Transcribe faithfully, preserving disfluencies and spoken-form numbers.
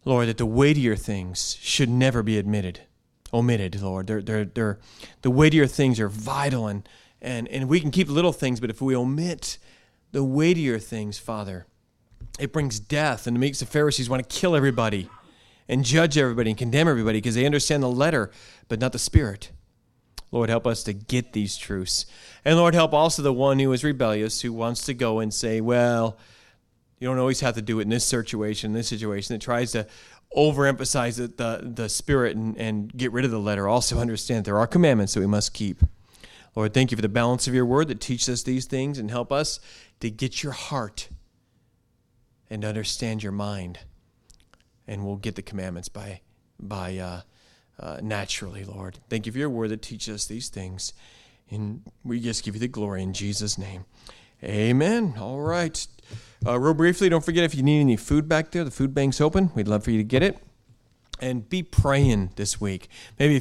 Lord, that the weightier things should never be admitted, omitted, Lord. They're, they're, they're, the weightier things are vital, and, and, and we can keep little things, but if we omit the weightier things, Father, it brings death, and it makes the Pharisees want to kill everybody and judge everybody and condemn everybody because they understand the letter, but not the spirit. Lord, help us to get these truths. And Lord, help also the one who is rebellious, who wants to go and say, well, you don't always have to do it in this situation, this situation, that tries to overemphasize the, the, the spirit and, and get rid of the letter. Also understand there are commandments that we must keep. Lord, thank you for the balance of your word that teaches us these things, and help us to get your heart and understand your mind. And we'll get the commandments by, by uh, uh, naturally, Lord. Thank you for your word that teaches us these things. And we just give you the glory in Jesus' name. Amen. All right. Uh, real briefly, don't forget, if you need any food back there, the food bank's open. We'd love for you to get it. And be praying this week. Maybe